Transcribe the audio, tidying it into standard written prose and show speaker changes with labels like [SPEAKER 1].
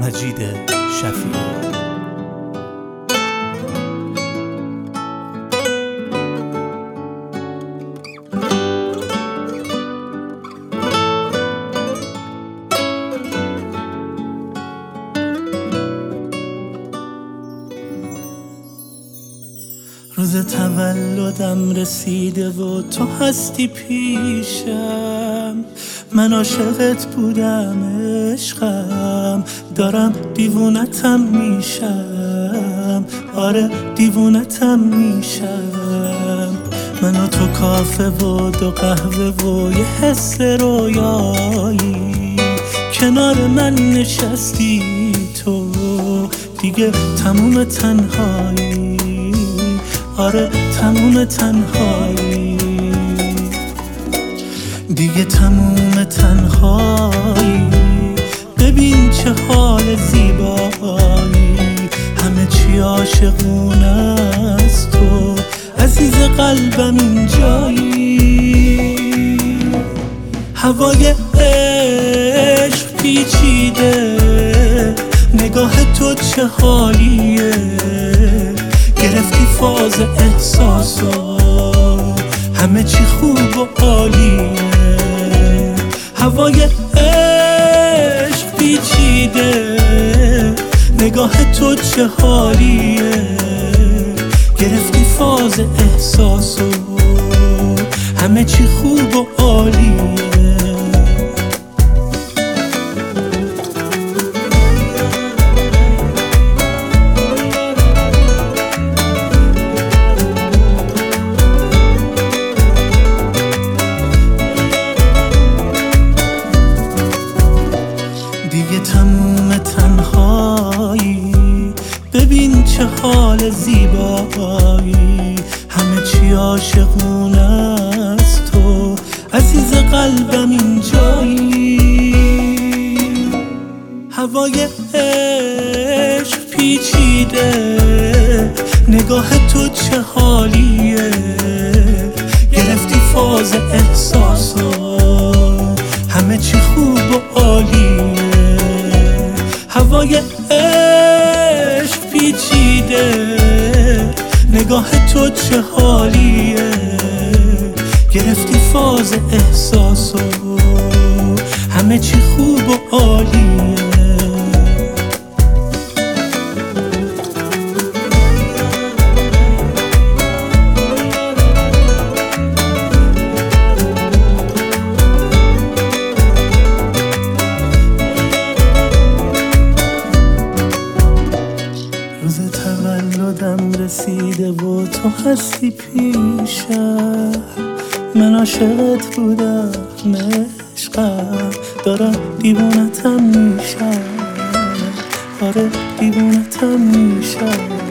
[SPEAKER 1] مجید شفیعی. روز تولدم رسیده و تو هستی پیشم، من عاشقت بودم عشقم، دارم دیوونتم میشم، آره دیوونتم میشم. من و تو کافه و دو قهوه و یه حس رویایی، کنار من نشستی تو، دیگه تموم تنهایی، آره تموم تنهایی، دیگه تموم تنهایی. ببین چه حال زیبایی، همه چی عاشقونه است تو، عزیز قلبم اینجایی. هوای عشق پیچیده، نگاه تو چه حالیه، گرفتی فاز احساسا، همه چی خوب و عالیه. هوای عشق پیچیده، نگاه تو چه حالیه، گرفتی فاز احساسا، همه چی خوب و عالیه. دیگه تموم تنهایی، ببین چه حال زیبایی، همه چی عاشقونه است تو، عزیز قلبم اینجایی. هوای عشق پیچیده، نگاه تو چه حالیه، گرفتی فاز احساسا، همه چی خوب و عالیه. هوای عشق پیچیده، نگاه تو چه حالیه، گرفتی فاز احساسا، همه چی خوب و عالیه. روز تولدم رسیده و تو هستی پیشم، من عاشقت بودم عشقم، دارم دیوونتم میشم، آره دیوونتم میشم.